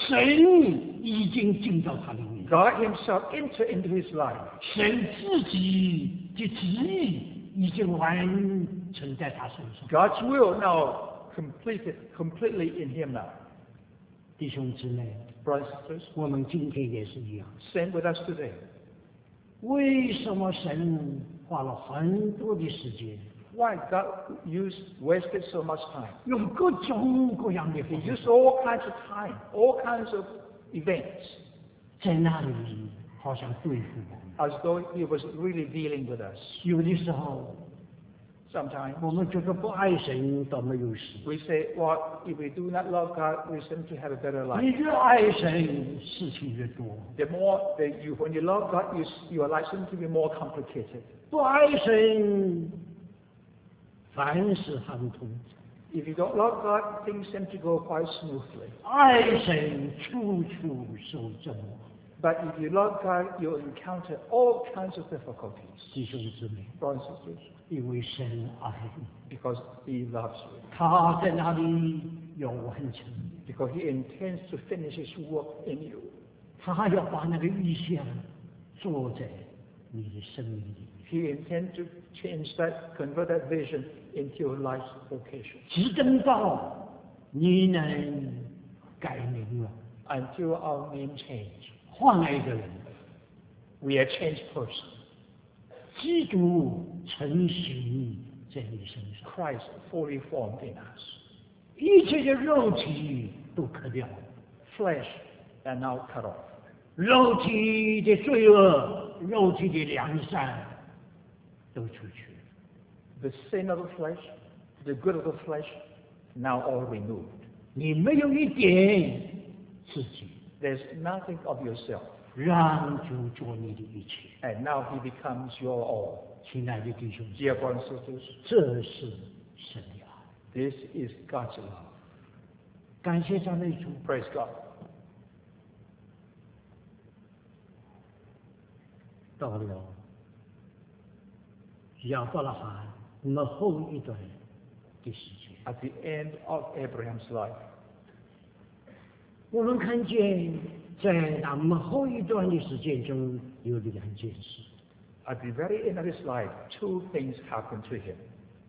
神已经进到他里面。 God Himself entered into his life. 神自己的旨意已经完成在他身上。 God's will now completely in him now. 弟兄姊妹， Brothers and sisters, 我们今天也是一样。 same with us today. 为什么神花了很多的时间， Why God wasted so much time? 用各种各样的 He 方 used 式， all kinds of time, all kinds of events, 在那里好像对付我们？ as though He was really dealing with us. 有的时候， Sometimes 我们觉得不爱神倒没有事， we say, well, if we do not love God, we seem to have a better 你 life. 越爱神，事情越多； When you love God, your life seems to be more complicated. 不爱神，凡事亨通； If you don't love God, things seem to go quite smoothly. 爱神，处处受折磨。 But if you love God, you'll encounter all kinds of difficulties. 弟兄姊妹， Brothers and sisters, 因为神爱你， because He loves you. 他在那里要完成， Because He intends to finish His work in you. 他要把那个意象做在你的生命里， He intends to convert that vision into your life's vocation. 直等到你能改名了， Until our name change. 换了一个人， We are changed person. 基督成形在你身上， Christ fully formed in us. 一切的肉体都磕掉了， Flesh are now cut off. 肉体的罪恶、肉体的良善都出去了。 The sin of the flesh, the good of the flesh, now all removed. 你没有一点自己， There's nothing of yourself. 让主做你的一切。 And now He becomes your all. 亲爱的弟兄姊 Dear 妹， brothers and sisters, 这是神的爱。 this is God's love. 感谢赞美主。 Praise God. 到了亚伯拉罕那后一段的时间， At the end of Abraham's life, 我们看见在那么后一段的时间中有两件事。 at the very end of his life, two things happened to him.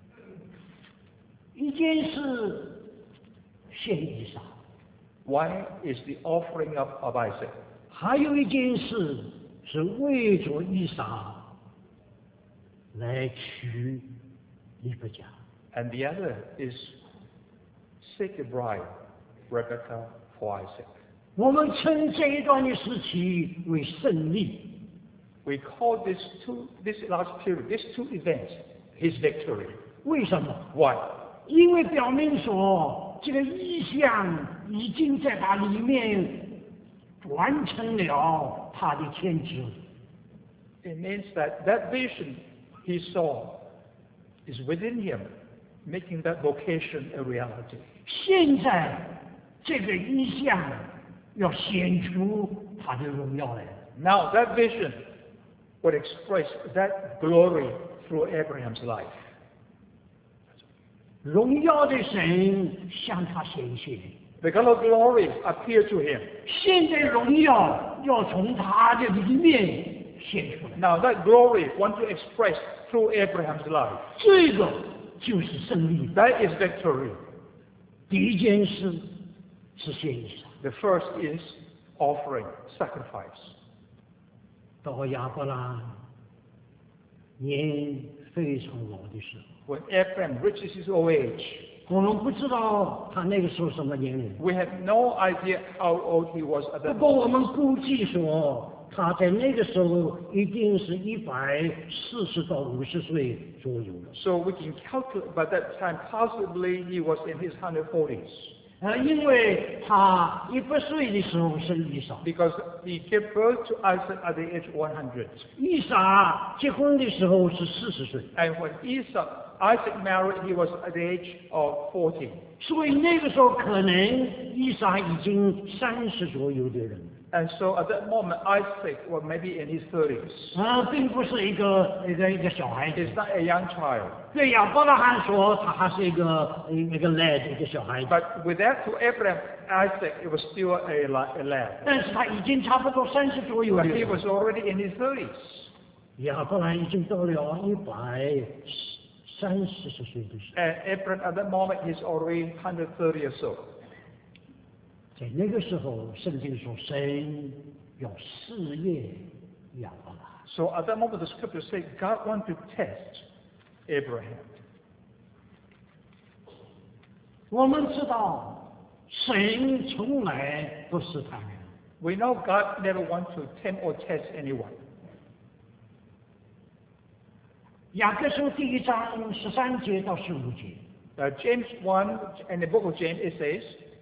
一件事献以撒， One is the offering up of Isaac. 还有一件事是为着以撒来娶利百加。 And the other is seek a bride, Rebecca, for Isaac. 我们称这一段的时期为胜利。 We call this last period, these two events, his victory. 为什么？ Why? 因为表明说，这个意象已经在他里面完成了他的天职。 It means that vision he saw is within him, making that vocation a reality. 现在这个意象要显出他的荣耀来。 Now that vision would express that glory through Abraham's life. 荣耀的神向他显现， The God of glory appeared to him. 现在荣耀要从他的里面显出来。 Now that glory want to express through Abraham's life. 这个就是胜利。 That is victory. 第一件事是献以撒。 The first is offering, sacrifice. 到亚伯拉年非常老的时候， When Abraham reaches his old age, 我们不知道他那个时候什么年龄， we have no idea how old he was at 不 that 过我 moment. 们估计说他在那个时候一定是140到50岁左右了。 So we can calculate by that time, possibly he was in his 140s. 因为他100岁的时候生以撒， Because he gave birth to Isaac at the age of 100. 以撒结婚的时候是40岁， And when Isaac Isaac married, he was at the age of 40. 所以那个时候可能以撒已经30左右的人， And so at that moment, Isaac was maybe in his 30s. 并不是一个小孩子。 He's not a young child. 对亚伯拉罕说，他还是一个lad， 一个小孩子。 But with that to Abraham, Isaac, it was still a lad. 但是他已经差不多30左右 But 的 he 人。 was already in his 30s. 亚伯兰已经到了130岁的时候， And Abraham, at that moment, he's already 130 years old. 在那个时候，圣经说神要试验亚伯拉罕。 So at that moment, the scripture says God wanted to test Abraham. 我们知道，神从来不试探人。 We know God never wants to tempt or test anyone. 雅各书第1章13节到15节， James 1, in the book of James, it says,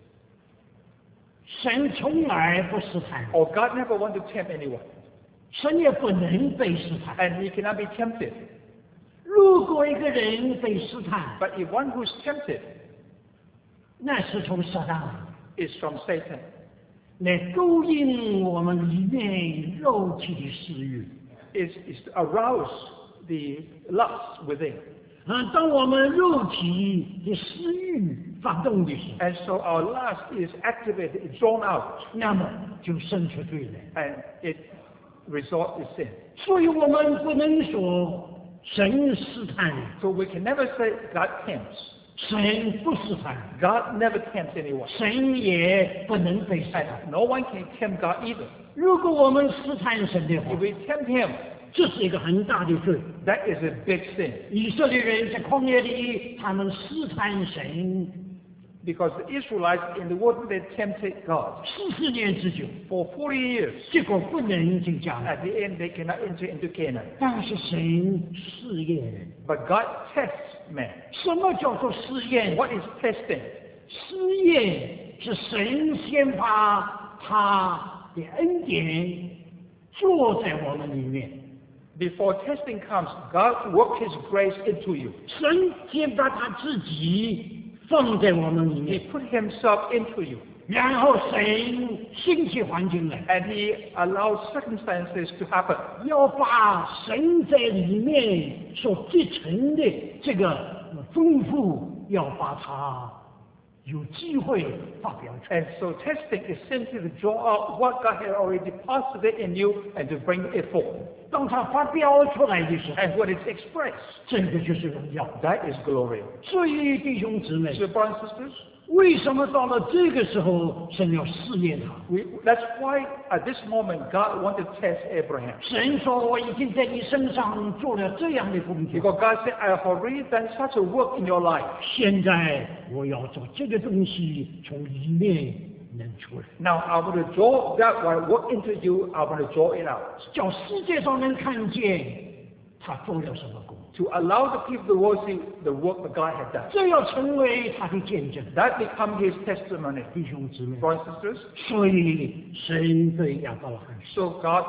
神从来不试探人， "Oh, God never wants to tempt anyone, 神也不能被试探。 and he cannot be tempted. 如果一个人被试探， But if one who is tempted 那是从撒旦 is from Satan, 来勾引我们里面肉体的私欲。 is to arouse the lust within. 当我们肉体的私欲发动的时候， And so our lust is activated, it's drawn out, 那么就生出罪来。 and it results in sin. 所以我们不能说神试探人， So we can never say God tempts. 神不试探人， God never tempts anyone. 神也不能被试探。 And no one can tempt God either. 如果我们试探神的话 If，we tempt him, 这是一个很大的罪。 that is a big sin. 以色列人在旷野里，他们试探神 Because the Israelites in the wilderness, they tempted God 40年之久， for 40 years. 结果不能进迦南。 At the end, they cannot enter into Canaan. 但是神试验人， But God tests man. 什么叫做试验？ What is testing? 试验是神先把他的恩典做在我们里面， Before testing comes, God works His grace into you. 神先把他自己放在我们里 He 面， put Himself into you. 然后神兴起环境来， And He allows circumstances to happen. 要把神在里面所继承的这个丰富，要把它有机会发表出来。 And so testing is simply to draw out what God had already deposited in you and to bring it forth. 当它发表出来的时候， And what is expressed, 这个就是荣耀。 that is glory. 所以弟兄姊妹， So brothers and sisters, 为什么到了这个时候，神要试验他？ that's why at this moment God wanted to test Abraham. 神说：“我已经在你身上做了这样的工作， Because God said, I have already done such a work in your life. 现在我要做这个东西从里面能出来， Now I want to draw that work into you, I want to draw it out. 叫世界上能看见他做了什么工作， To allow the people to world see the work that God had done. 这要成为他的见证。” That becomes His testimony. 弟兄姊妹， Brothers and sisters, 所以神对亚伯拉罕说 so God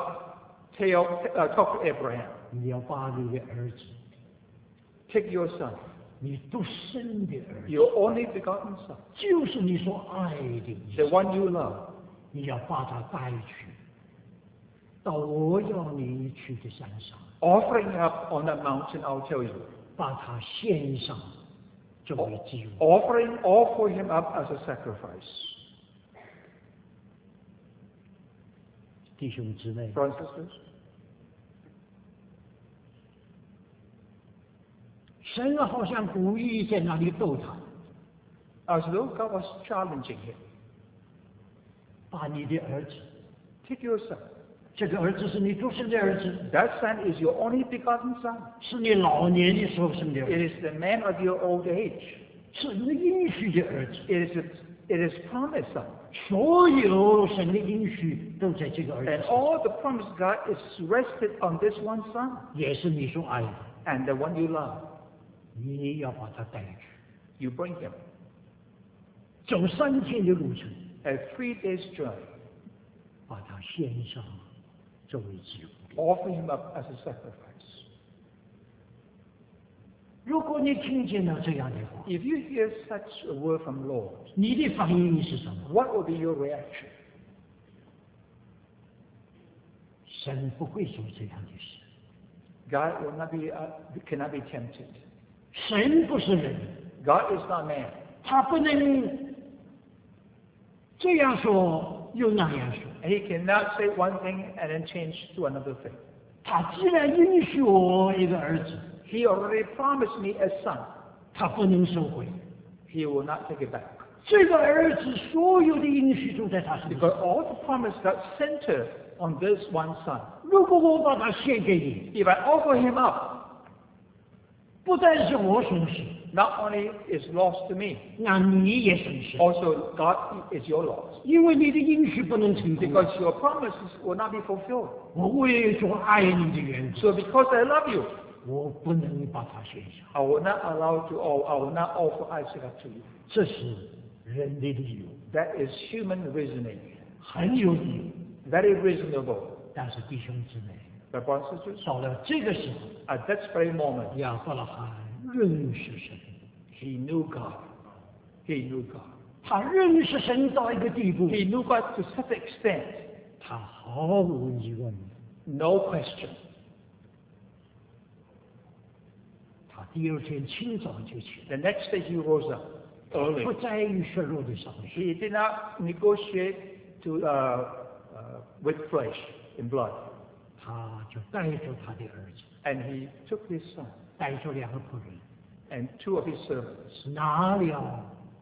talked to Abraham, 你要把你的儿子， take your son, 你独生的儿子， your only begotten son, 就是你所爱的一 the one you love, 你要把他带去，到我要你去的山上， offering up on that mountain, I'll tell you. 把他献上作为祭物。 Offer him up as a sacrifice. 弟兄姊妹， Brothers and sisters, 神好像故意在那里逗他， as though God was challenging him. 把你的儿子， Take your son. 这个儿子是你独生的儿子， That son is your only begotten son. 是你老年的时候生的儿 It 子， is the man of your old age. 是你应许的儿子。 It is promised son. 所有神的应许都在这个儿 And 子上， all the promise of God is rested on this one son 也是你所爱的， and the one you love. 你要把他带去， You bring him. 走3天的路程， A 3 days journey. 把他献上作为祭物。 Offer him up as a sacrifice. 如果你听见了这样的话， If you hear such a word from Lord, 你的反应是什么？ what will be your reaction? 神不会做这样的事。 God will not be, cannot be tempted. 神不是人， God is not man. 他不能这样说又那样说。 And he cannot say one thing and then change to another thing. 他既然允许我一个儿子， He already promised me a son. 他不能收回。 He will not take it back. 这个儿子所有的应许都在他身 Because 上。 all the promise that center on this one son. 如果我把他献给你， If I offer him up, 不但是我损失， not only is lost to me, 那你也损失， also God is your loss. 因为你的应许不能成功。 Because your promises will not be fulfilled. 我为着爱你的缘故， So because I love you, 我不能把它献上。 I will not allow to, or I will not offer Isaac up to you. 这是人的理由， That is human reasoning. 很有理由。 Very reasonable. 但是弟兄姊妹， But brothers and sisters, 到了这个时候， at that very moment, 亚伯拉罕认识神， he knew God. He knew God. 他认识神到一个地步， He knew God to such an extent, 他毫无疑问， no question. 他第二天清早就起来， The next day he rose up early. 不在于血肉的上面， He did not negotiate to, with flesh and blood. 他就带着他的儿子， And he took his son 带着两个仆人， and two of his servants. 拿了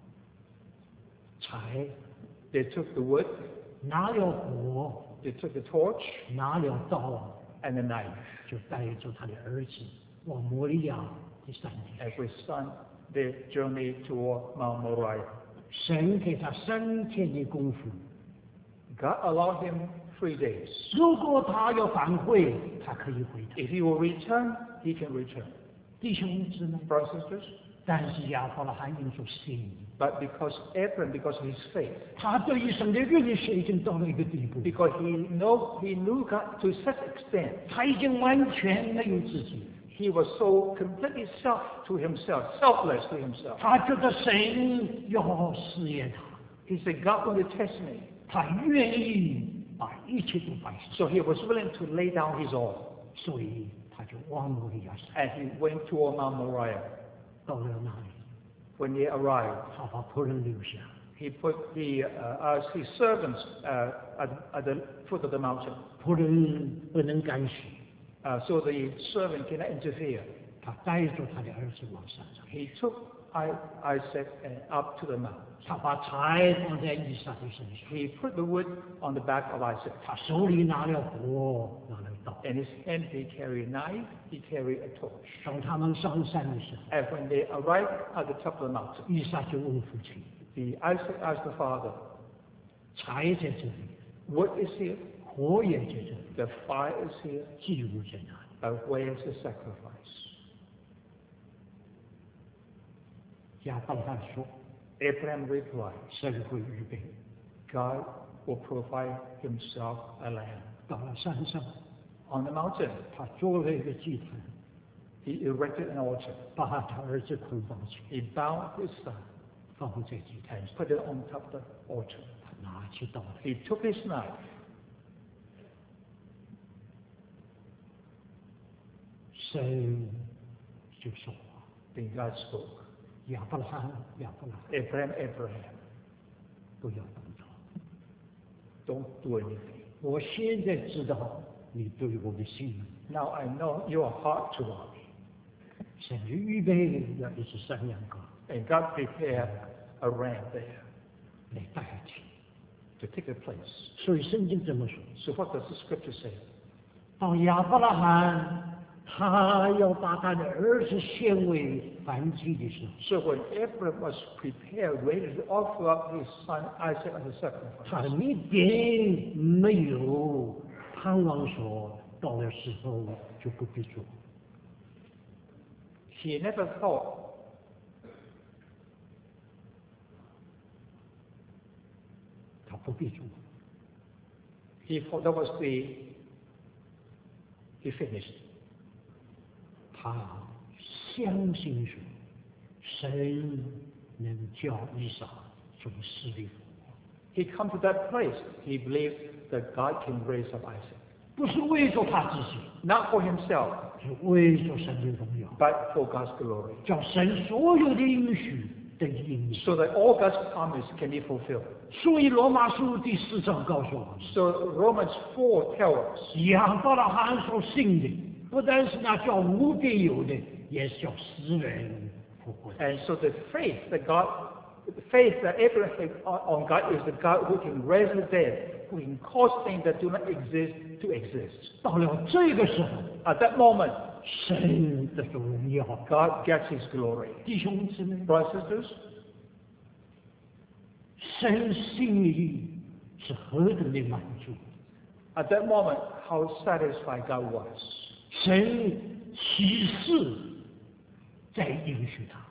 柴， They took the wood, 拿了火， they took the torch 拿了刀， and the knife. 就带着他的儿子往摩利亚的山地。 And with his son, they journeyed toward Mount Moriah. 神给他3天的功夫， God allowed him 3 days. 如果他要反悔，他可以回头。 If he will return, he can return. 弟兄姊妹， Brothers and sisters, 但是亚伯拉罕因着信， but because Abraham, because of his faith, 他对于神的认识已经到了一个地步， because he knew God to such extent, 他已经完全没有自己， he was so completely selfless to himself. 他觉得神要试验他， He said, God will test me. 他愿意把一切都摆上， So he was willing to lay down his all. 所以他就往摩利亚山。 And he went toward Mount Moriah. 到了那里， When he arrived, 他把仆人留下， he put asked his servants at the foot of the mountain. 仆人不能干涉， So the servant cannot interfere. 他带着他的儿子往山上， He took Isaac up to the mountain. 他把柴放在以撒的身上， He put the wood on the back of Isaac. 他手里拿了火，拿了刀。 In his hand he carried a knife, he carried a torch. 当他们上山的时候， And when they arrived at the top of the mountain, 以撒就问父亲 Isaac asked the father, 柴在这里， wood is here, 火也在这里， the fire is here, 祭物在哪里？ but where is the sacrifice? 亚伯拉罕说 Abraham replied, 神会预备。 God will provide himself a lamb. 到了山上， On the mountain, 他做了一个祭坛， he erected an altar. 把他儿子捆绑起来， He bound his son 放在祭坛 and 上。 put it on top of the altar. 他拿起刀来， He took his knife, 神就说话： then God spoke. 亚伯拉罕，亚伯拉罕， Abraham, 不要动刀。 don't do anything. 我现在知道你对我的心， Now I know your heart to love me. 神就预备了一只山羊羔 And God prepared a ram there 来代替。 to take a place. 所以圣经这么说： So what does the scripture say? 当亚伯拉罕他要把他的儿子献为燔祭的时候， So when Abraham was prepared, ready to offer up his son Isaac as a 他 sacrifice, 一点没有盼望说到了时候就不必做。 he never thought 他不必做， he thought that was he finished. 他相信说，神能叫以撒从死里复活， He come to that place. He believed that God can raise up Isaac. 不是为着他自己， Not for himself, 是为着神的荣耀， but for God's glory. 叫神所有的应许得以应验。 So that all God's promise can be fulfilled. 所以罗马书第4章告诉我们， So Romans 4 tells us 亚伯拉罕所信的，不但是那叫无必有的，也是叫死人复活的。 And so the faith that Abraham had on God is the God who can raise the dead, who can cause things that do not exist to exist. 到了这个时候， At that moment, 神的荣耀， God gets his glory. 弟兄姊妹， Brothers and sisters, 神心里是何等的满足， at that moment, how satisfied God was. 神启示再应许他，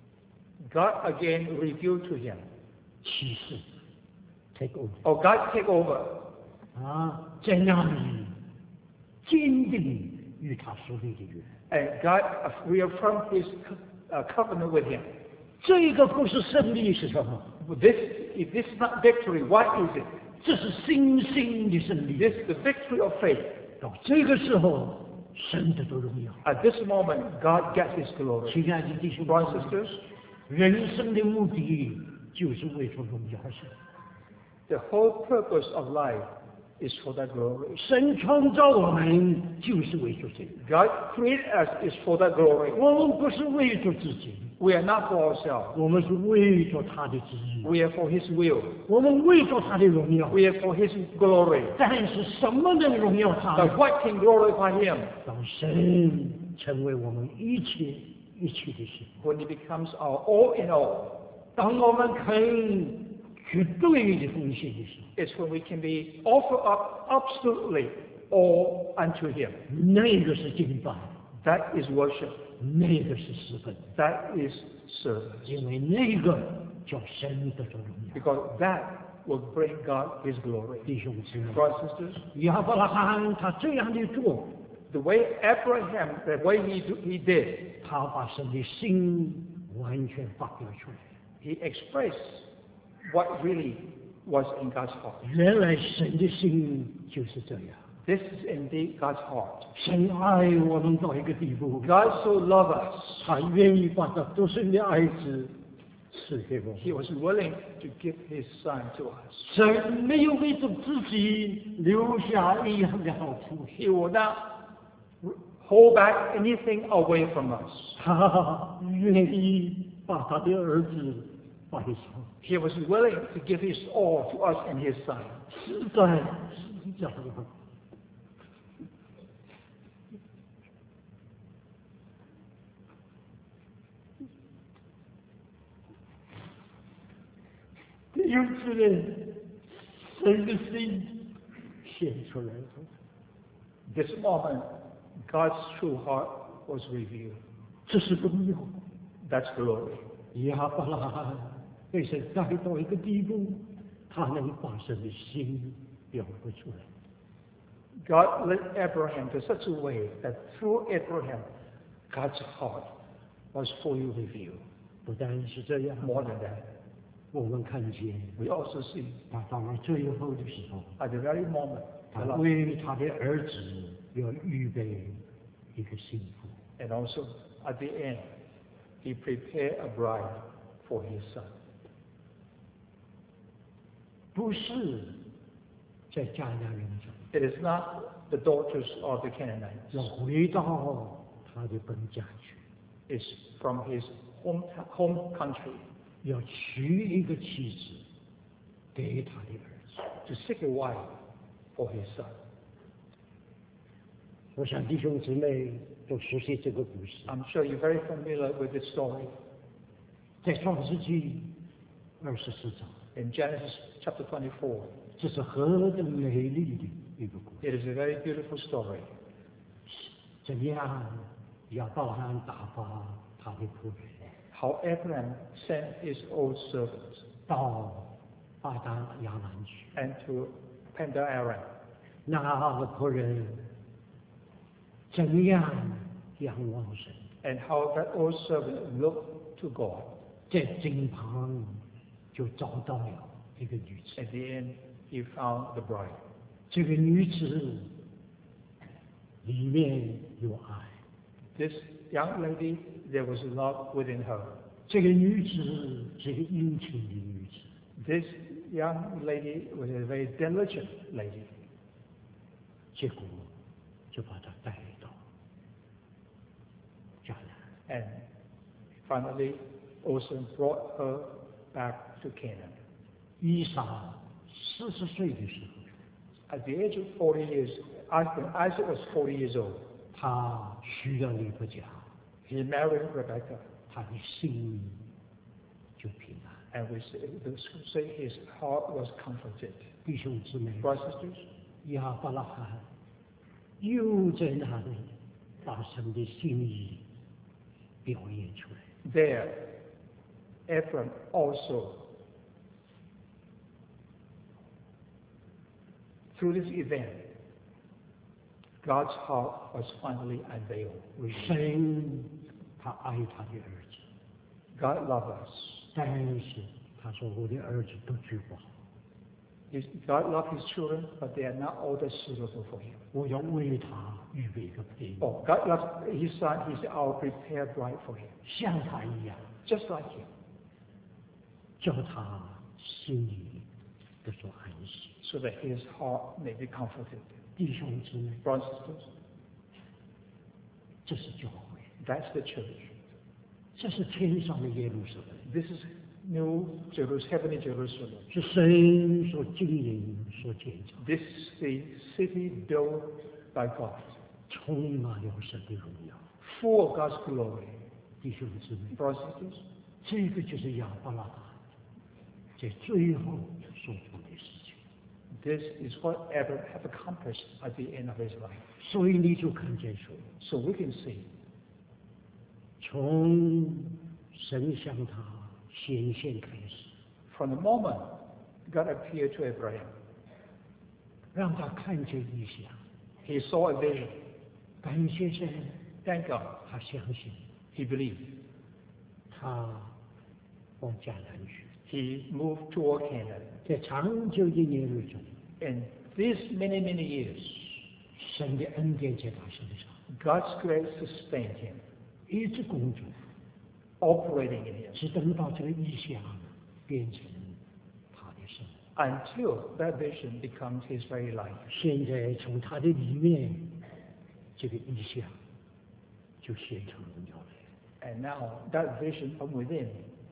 God again revealed to him. 启示 take over Oh, God take over. 啊，在那里坚定与他所立的约。 And God reaffirmed his covenant with him. 这个不是胜利是什么？ If this is not victory, what is it? 这是信心的胜利。 This is the victory of faith. 到这个时候，神得荣耀。 At this moment, God gets his glory. 亲爱的弟兄 Brothers 姊 and 妹， sisters, 人生的目的就是为了荣耀神。 the whole purpose of life is for that glory. 神创造我们就是为了这个， God created us is for that glory. 我们不是为了自己， We are not for ourselves. 我们是为了他的旨意， We are for his will. 我们为了他的荣耀。 We are for his glory. 但是什么能荣耀他 But 呢？ what can glorify him? 让神成为我们一切的事。 When he becomes our all in all. 当我们肯绝对的奉献的时候， It's when we can be offered up absolutely all unto him. 那个是敬拜， That is worship. 那个是侍奉， That is service. 因为那个叫神得着荣耀。 Because that will bring God his glory. 弟兄姊妹， Brothers and sisters, 亚伯拉罕他这样的做， the way Abraham, the way he did, 他把神的心完全发表出来。 he expressed what really was in God's heart. 原来神的心就是这样， This is indeed God's heart. 神爱我们到一个地步， God so loved us, 他愿意把他独生的爱子赐给我们。 he was willing to give his son to us. 神没有为着自己留下一样的好处， He will not hold back anything away from us. 他愿意把他的儿子摆上， He was willing to give his all to us and his son. 实在是这样。有此人，神的心显出来了。 This moment, God's true heart was revealed. 这是荣耀。 That's glory. 亚伯拉罕被神带到一个地步，他能把神的心表达出来。 God led Abraham to such a way that through Abraham, God's heart was fully revealed. 不但是这样， More than that, 我们看见 we also see 他到了最后的时候， at the very moment, 他为他的儿子要预备一个幸福。 and also at the end, he prepared a bride for his son. 不是在迦南人中， It is not the daughters of the Canaanites. 要回到他的本家去， It's from his home country 要娶一个妻子给他的儿子。 to seek a wife for his son. 我想弟兄姊妹都熟悉这个故事， I'm sure you're very familiar with this story. 在创世纪24章， In Genesis chapter 24, 这是何等美丽的一个故事。 it is a very beautiful story. 怎样亚伯拉罕打发他的仆人 How Abraham sent his old servants 到巴达亚兰去， and to Pandararam. 那个仆人怎样仰望神， and how that old servant looked to God. 在井旁就找到了一个女子。 At the end, he found the bride. 这个女子里面有爱， This young lady, there was love within her. 这个女子是一个殷勤的女子。 This young lady was a very diligent lady. 结果就把她带到迦南。 And finally, also brought her back to Canaan. 以撒40岁的时候， At the age of 40 years, Isaac was 40 years old. 他娶了利百加， He married Rebekah, 他的心就平安。 and we say his heart was comforted. 弟兄姊妹， Brothers and sisters, 亚伯拉罕又在那里把神的心意表现出来。 there, Ephraim also, through this event, God's heart was finally unveiled. 神他爱他的儿子， God loved us. 但是他说我的儿子都惧我， God loved his children, but they are not all that suitable for him. 我要为他预备一个配偶， Oh, God loves his son. He's our prepared bride for him, 像他一样， just like him, 叫他心里得到安息。 so that his heart may be comforted. 弟兄姊妹， Brothers and sisters, 这是教会， that's the church. 这是天上的耶路撒冷， This is New Jerusalem, heavenly Jerusalem. 是神所经营所建造， This is the city built by God, 充满了神的荣耀。 full of God's glory. 弟兄姊妹， Brothers and sisters, 这个就是亚伯拉罕在最后所做的事情。 this is what Abraham have accomplished at the end of his life. 所以你就看见说， So we can see 从神向他显现开始， from the moment God appeared to Abraham, 让他看见异象， he saw a vision. 感谢神， Thank God. 他相信， He believed. 他往迦南去， He moved toward Canaan. 在长久的年日中， In these many, many years, 神的恩典在他身上 God's grace sustained him, 一直工作， operating in him, 直等到这个异象变成他的生活。 until that vision becomes his very life. 现在从他的里面，这个意象就显出荣耀来。 And now that vision from within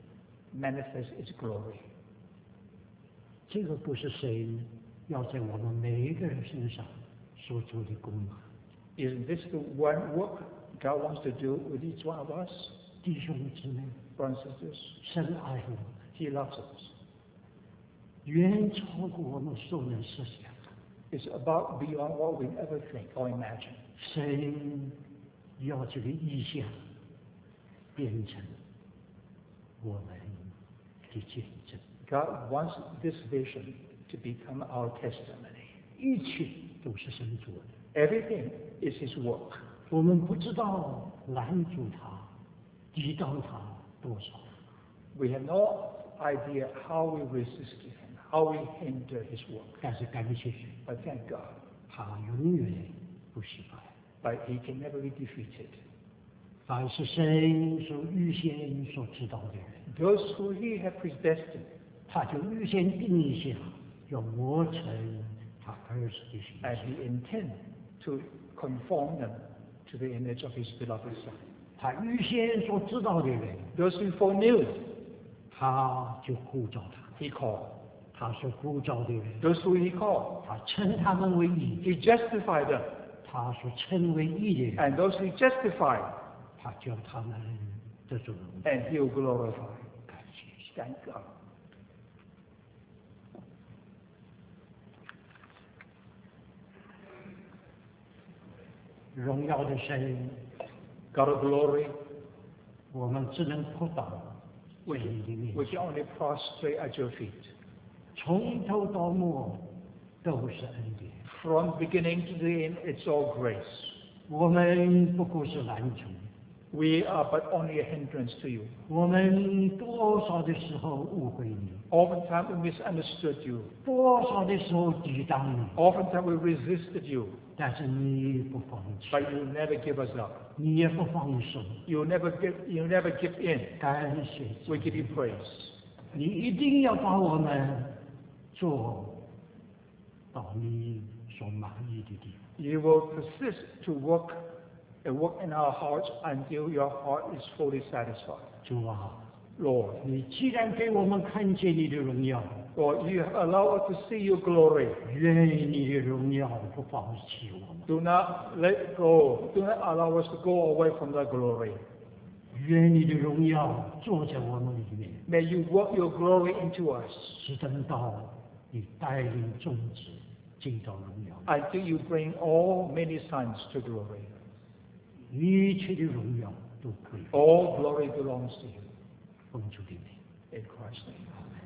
manifests its glory. 这个不是神要在我们每一个人身上所做的功吗？ Isn't this the one work God wants to do with each one of us? 弟兄姊妹， Brothers and sisters, 神爱我们， He loves us. 远超过我们所能设想的。 It's about beyond what we ever think or imagine. 神要这个意象变成我们的见证， God wants this vision to become our testimony. 一切都是神做的。 Everything is His work. 我们不知道拦阻他、抵挡他多少， We have no idea how we resist Him, how we hinder His work. 但是感谢神， But thank God, 他永远不失败。 but He can never be defeated. 凡是神所预先所知道的人， Those who He has predestined, 他就预先定一下，要磨成他儿子的形 and 象。 He intends to conform them to the image of His beloved Son. 他预先所知道的人， Those who foreknew, 他就呼召他； He called. 他所呼召的人， Those who He called, 他称他们为义； He justified them. 他所称为义的人， And those He justified, 他叫他们得着荣耀。 and He will glorify. 感谢神。 Thank God. 荣耀的神， God of glory, 我们只能扑倒 we 在你的面 we 前， can only prostrate at Your feet. 从头到末都是恩典。 From beginning to the end, it's all grace. 我们不过是拦阻， We are but only a hindrance to you. 我们多少的时候误会你， Oftentimes we misunderstood you. 多少的时候抵挡你， Oftentimes we resisted you, 但是你不放弃， but you never give us up. 你也不放手。 You never give in. 感谢主， We give you praise. 你一定要把我们做到你所满意的地方。 You will persist to work in our hearts until your heart is fully satisfied. 主啊， Lord, 你既然给我们看见你的荣耀， Lord, you have allowed us to see your glory. 愿你的荣耀不放弃我们， Do not let go. Do not allow us to go away from that glory. 愿你的荣耀坐在我们里面， May you work your glory into us 直等到你带领众子进到荣耀， until you bring all many sons to glory. 一切的荣耀都归 All glory belongs to you. 奉主的名。 In Christ's name.